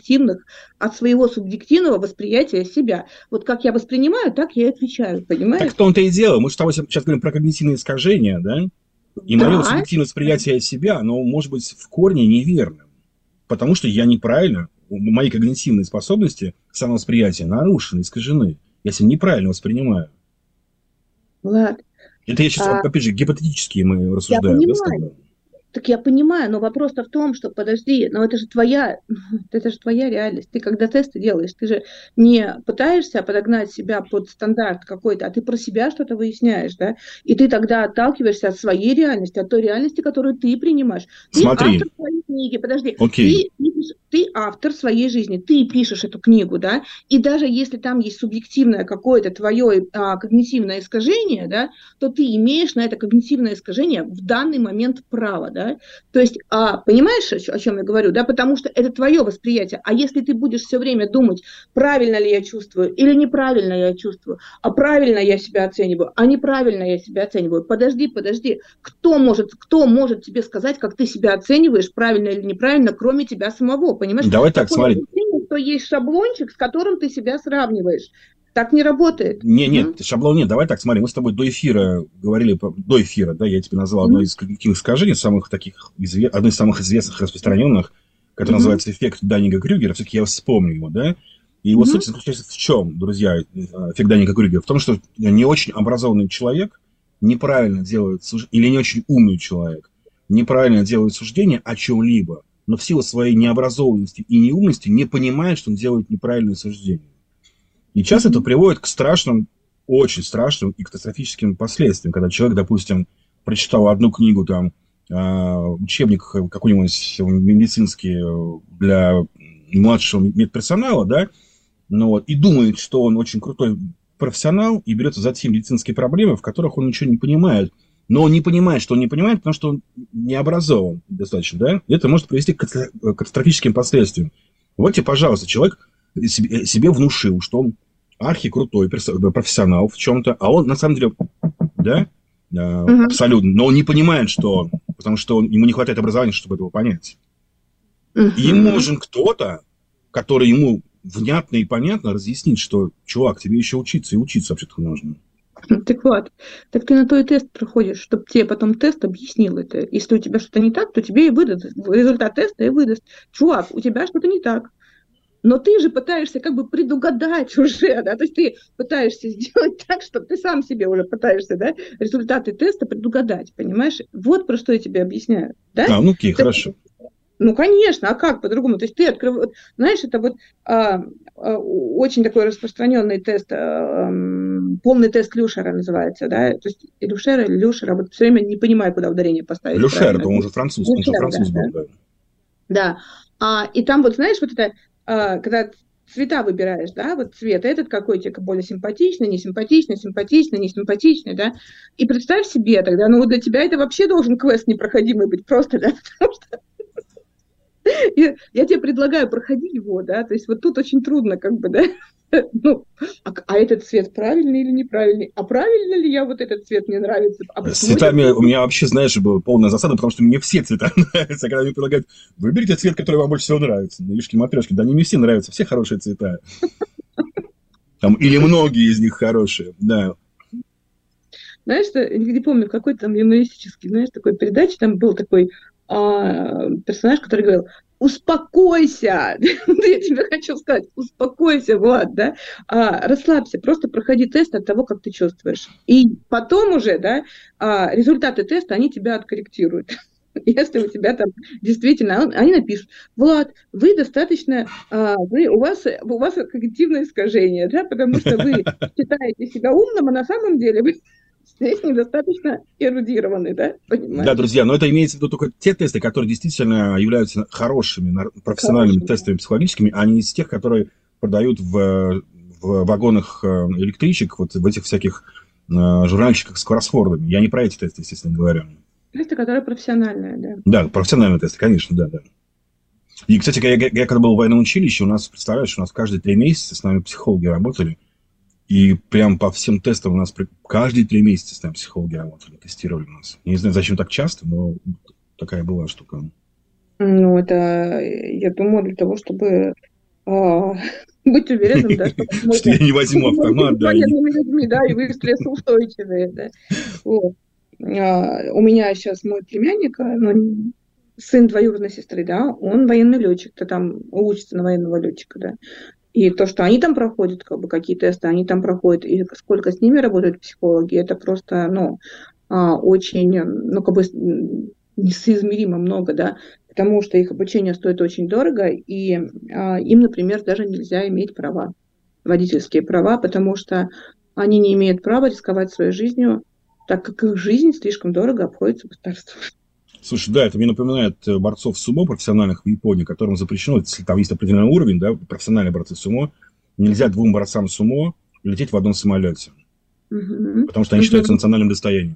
субъективного восприятия себя. Вот как я воспринимаю, так я и отвечаю, понимаешь? Так в том-то и дело. Мы же сейчас говорим про когнитивные искажения, да? И мое субъективное восприятие себя, оно может быть в корне неверным. Потому что я неправильно, мои когнитивные способности самовосприятия нарушены, искажены. Я себя неправильно воспринимаю. Влад. Это я сейчас, опять же, гипотетически мы рассуждаем. Я понимаю. Так я понимаю, но вопрос-то в том, что, подожди, но это же твоя реальность. Ты когда тесты делаешь, ты же не пытаешься подогнать себя под стандарт какой-то, а ты про себя что-то выясняешь, да? И ты тогда отталкиваешься от своей реальности, от той реальности, которую ты принимаешь. Смотри. Ты автор своей книги, подожди. Окей. Ты автор своей жизни, ты пишешь эту книгу, да? И даже если там есть субъективное какое-то твое когнитивное искажение, да, то ты имеешь на это когнитивное искажение в данный момент право, да? То есть, понимаешь, о чем я говорю, да, потому что это твое восприятие, а если ты будешь все время думать, правильно ли я чувствую или неправильно я чувствую, а правильно я себя оцениваю, а неправильно я себя оцениваю, подожди, кто может тебе сказать, как ты себя оцениваешь, правильно или неправильно, кроме тебя самого, понимаешь? Давай так, смотри. То есть шаблончик, с которым ты себя сравниваешь. Так не работает. Нет, шаблон нет. Давай так, смотри, мы с тобой до эфира говорили, да, я тебе назвал одно из каких искажений, одно из самых известных, распространенных, которое называется эффект Даннинга-Крюгера. Все-таки я вспомню его, да? И его суть заключается в чем, друзья, эффект Даннинга-Крюгера? В том, что не очень образованный человек неправильно делает или не очень умный человек неправильно делает суждение о чем-либо, но в силу своей необразованности и неумности не понимает, что он делает неправильное суждение. И часто это приводит к страшным, очень страшным и катастрофическим последствиям, когда человек, допустим, прочитал одну книгу, там, учебник какой-нибудь медицинский для младшего медперсонала, да, и думает, что он очень крутой профессионал, и берется за те медицинские проблемы, в которых он ничего не понимает. Но он не понимает, что он не понимает, потому что он не образован достаточно, да? И это может привести к катастрофическим последствиям. Вот тебе, пожалуйста, человек себе внушил, что он архикрутой профессионал в чем-то, а он на самом деле, да, абсолютно, но он не понимает, что, потому что ему не хватает образования, чтобы этого понять. И ему нужен кто-то, который ему внятно и понятно разъяснит, что, чувак, тебе еще учиться, и учиться вообще-то нужно. Так вот, так ты на то и тест проходишь, чтобы тебе потом тест объяснил это. Если у тебя что-то не так, то тебе и выдаст результат теста и выдаст. Чувак, у тебя что-то не так. Но ты же пытаешься как бы предугадать уже, да, то есть ты пытаешься сделать так, что ты сам себе уже пытаешься, да, результаты теста предугадать, понимаешь? Вот про что я тебе объясняю, да? Окей, хорошо. Ну, конечно, а как по-другому? То есть ты открываешь, знаешь, это вот очень такой распространенный тест, полный тест Люшера называется, да, то есть Люшера, вот все время не понимаю, куда ударение поставить. Люшер, по-моему, уже француз, он же француз был, да. Да, и там вот, знаешь, вот это, когда цвета выбираешь, да, вот цвет этот какой тебе более симпатичный, несимпатичный, симпатичный, несимпатичный, да, и представь себе тогда, ну, вот для тебя это вообще должен квест непроходимый быть просто, да, потому что я тебе предлагаю проходить его, да, то есть вот тут очень трудно как бы, да, ну, а этот цвет правильный или неправильный? А правильно ли я вот этот цвет, мне нравится? С цветами у меня вообще, знаешь, была полная засада, потому что мне все цвета нравятся. Когда мне предлагают, выберите цвет, который вам больше всего нравится. Ишки-матрешки, да не мне все нравятся, все хорошие цвета. Или многие из них хорошие, да. Знаешь, я не помню, какой там юмористический, знаешь, такой передаче, там был такой персонаж, который говорил: успокойся, я тебе хочу сказать, успокойся, Влад, да, расслабься, просто проходи тест от того, как ты чувствуешь. И потом уже, да, результаты теста, они тебя откорректируют. Если у тебя там действительно, они напишут: Влад, вы достаточно, у вас когнитивное искажение, да, потому что вы считаете себя умным, а на самом деле вы здесь недостаточно эрудированы, да, понимаете? Да, друзья, но это имеется в виду только те тесты, которые действительно являются хорошими, профессиональными тестами психологическими, а не из тех, которые продают в вагонах электричек, вот в этих всяких журнальчиках с кроссвордами. Я не про эти тесты, естественно, говорю. Тесты, которые профессиональные, да. Да, профессиональные тесты, конечно, да. И, кстати, я когда был в военном училище, у нас, представляешь, у нас каждые 3 месяца с нами психологи работали. И прям по всем тестам у нас каждые 3 месяца с нами психологи работали, тестировали нас. Я не знаю, зачем так часто, но такая была штука. Ну, это, я думаю, для того, чтобы быть уверенным, да, что я не возьму автомат, да. Людьми, да, и вы стрессоустойчивые, да. Вот. У меня сейчас мой племянник, сын двоюродной сестры, да, он военный летчик, там учится на военного летчика, да. И то, что они там проходят, как бы, какие тесты они там проходят, и сколько с ними работают психологи, это просто, очень, как бы несоизмеримо много, да, потому что их обучение стоит очень дорого, и им, например, даже нельзя иметь права, водительские права, потому что они не имеют права рисковать своей жизнью, так как их жизнь слишком дорого обходится государству. Слушай, да, это мне напоминает борцов сумо профессиональных в Японии, которым запрещено, если там есть определенный уровень, да, профессиональные борцы сумо, нельзя 2 борцам сумо лететь в одном самолете, потому что они считаются национальным достоянием.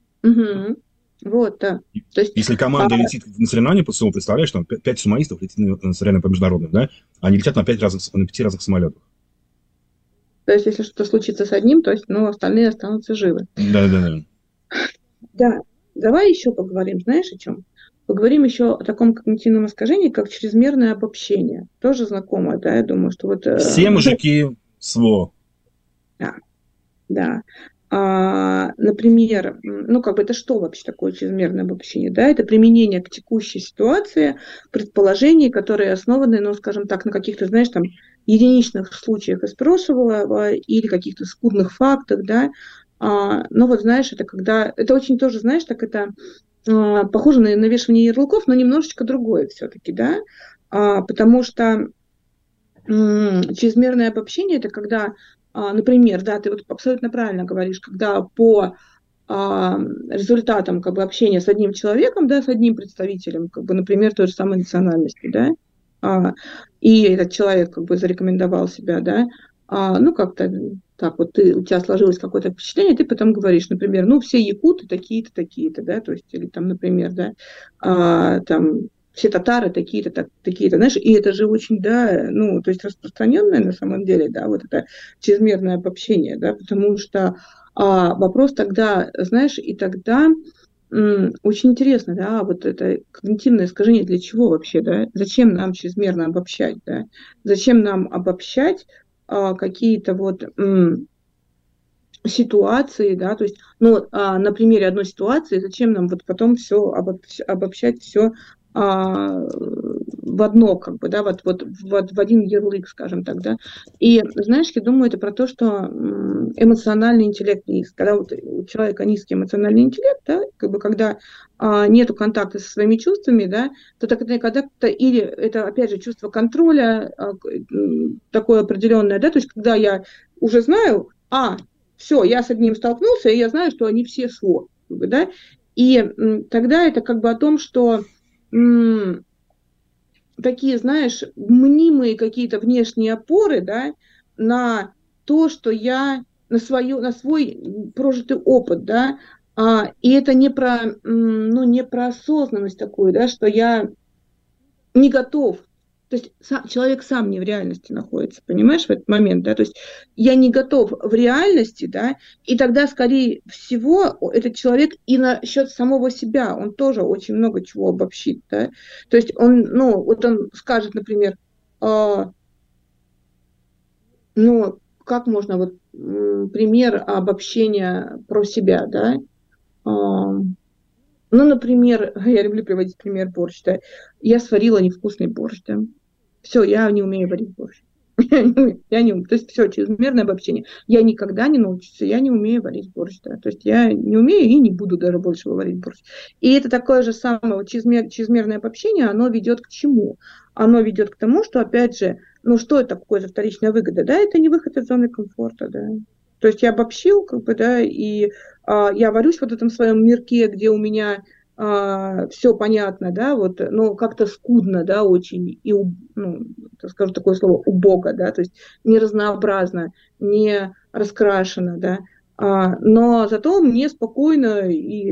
Вот, да. То есть, если команда летит на соревнования по сумо, представляешь, там 5 сумоистов летит на соревнования по международным, да, они летят на 5 разных самолетах. То есть, если что-то случится с одним, то есть, остальные останутся живы. Да. Да. Давай еще поговорим, знаешь, о чем? Поговорим еще о таком когнитивном искажении, как чрезмерное обобщение. Тоже знакомое, да, я думаю, что вот... Все мужики СВО. Да, да. Например, ну, как бы это что вообще такое чрезмерное обобщение? Да, это применение к текущей ситуации предположений, которые основаны, ну, скажем так, на каких-то, знаешь, там, единичных случаях из прошлого или каких-то скудных фактах, да. Но вот, знаешь, это когда... Это очень тоже, знаешь, так это похоже на навешивание ярлыков, но немножечко другое все-таки, да, потому что чрезмерное обобщение – это когда, например, да, ты вот абсолютно правильно говоришь, когда по результатам как бы, общения с одним человеком, да, с одним представителем, как бы, например, той же самой национальности, да, и этот человек как бы зарекомендовал себя, да, ну, как-то так вот у тебя сложилось какое-то впечатление, ты потом говоришь, например, ну, все якуты такие-то, такие-то, да, то есть, или там, например, да, там, все татары такие-то, такие-то, знаешь, и это же очень, да, ну, то есть распространенное на самом деле, да, вот это чрезмерное обобщение, да, потому что вопрос тогда, знаешь, и тогда очень интересно, да, вот это когнитивное искажение для чего вообще, да, зачем нам чрезмерно обобщать, да, зачем нам обобщать какие-то вот ситуации, да, то есть, ну, на примере одной ситуации, зачем нам вот потом все обобщать все в одно, как бы, да, вот в один ярлык, скажем так, да. И, знаешь, я думаю, это про то, что эмоциональный интеллект низкий. Когда вот у человека низкий эмоциональный интеллект, да, как бы, когда нету контакта со своими чувствами, да, то так это когда-то, или это, опять же, чувство контроля такое определенное, да, то есть, когда я уже знаю, все, я с одним столкнулся, и я знаю, что они все свой, как бы, да, и тогда это как бы о том, что такие, знаешь, мнимые какие-то внешние опоры, да, на то, что я, на свой прожитый опыт, да, и это не про осознанность такую, да, что я не готов. То есть человек сам не в реальности находится, понимаешь, в этот момент, да, то есть я не готов в реальности, да, и тогда, скорее всего, этот человек и насчет самого себя, он тоже очень много чего обобщит, да, то есть он, ну, вот он скажет, например, ну, как можно, вот, пример обобщения про себя, да, ну, например, я люблю приводить пример борщ, да, я сварила невкусный борщ, да, все, я не умею варить борщ. Я не умею. То есть все, чрезмерное обобщение. Я никогда не научусь, я не умею варить борщ. Да. То есть я не умею и не буду даже больше варить борщ. И это такое же самое вот чрезмерное обобщение, оно ведет к чему? Оно ведет к тому, что, опять же, ну что это такое за вторичная выгода? Да, это не выход из зоны комфорта, да. То есть я обобщил, как бы, да, и я варюсь в вот этом своем мирке, где у меня все понятно, да, вот, но как-то скудно, да, очень, и, ну, скажу такое слово, убого, да, то есть не разнообразно, не раскрашено, да, но зато мне спокойно, и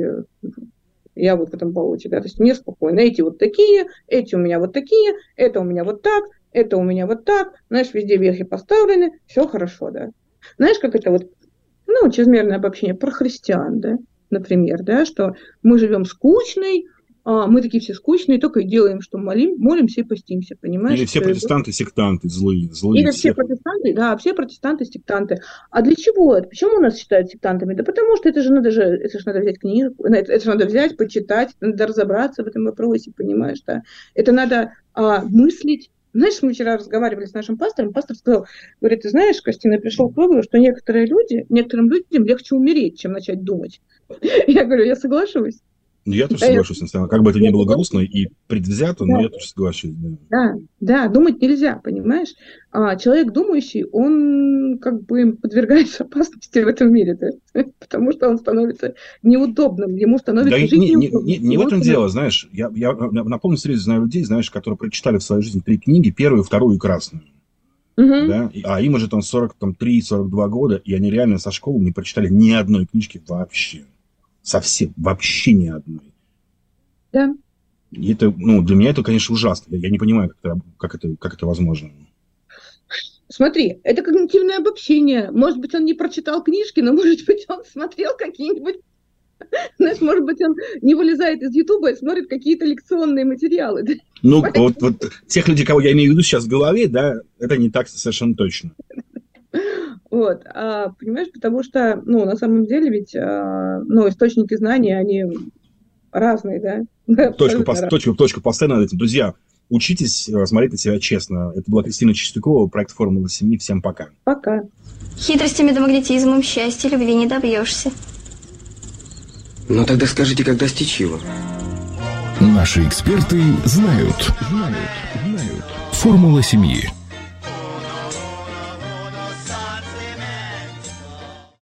я вот в этом болоте, да, то есть мне спокойно, эти вот такие, эти у меня вот такие, это у меня вот так, это у меня вот так, знаешь, везде вехи поставлены, все хорошо, да. Знаешь, как это вот, ну, чрезмерное обобщение про христиан, да, например, да, что мы живем скучной, мы такие все скучные, только и делаем, что молимся и постимся, понимаешь? Или все протестанты сектанты, злые. Или все протестанты, да, все протестанты сектанты. А для чего это? Почему нас считают сектантами? Да потому что это же надо взять книжку, это же надо взять, почитать, надо разобраться в этом вопросе, понимаешь, да? Это надо мыслить. Знаешь, мы вчера разговаривали с нашим пастором, пастор сказал, говорит, ты знаешь, Костина, я пришел к выводу, что некоторым людям легче умереть, чем начать думать. Я говорю, я соглашусь. Я тоже соглашусь, как бы это ни было грустно и предвзято, но я тоже соглашусь. Да, думать нельзя, понимаешь? Человек думающий, он как бы подвергается опасности в этом мире, да? Потому что он становится неудобным, ему становится жить неудобным. Не в этом дело, знаешь, я на полном серьезе знаю людей, знаешь, которые прочитали в своей жизни 3 книги, первую, вторую и красную. Да? А им уже там 43-42 года, и они реально со школы не прочитали ни одной книжки вообще. Совсем, вообще ни одной. Да. И это, ну, для меня это, конечно, ужасно. Я не понимаю, как это возможно. Смотри, это когнитивное обобщение. Может быть, он не прочитал книжки, но, может быть, он смотрел какие-нибудь... Знаешь, может быть, он не вылезает из Ютуба и смотрит какие-то лекционные материалы. Ну, вот тех людей, кого я имею в виду сейчас в голове, да, это не так совершенно точно. Вот, понимаешь, потому что, на самом деле ведь, источники знаний, они разные, да? Точку поставь над этим. Друзья, учитесь смотреть на себя честно. Это была Кристина Чистякова, проект «Формула семьи». Всем пока. Пока. Хитростями да магнетизмом счастья любви не добьешься. Ну тогда скажите, как достичь его? Наши эксперты знают. Формула семьи.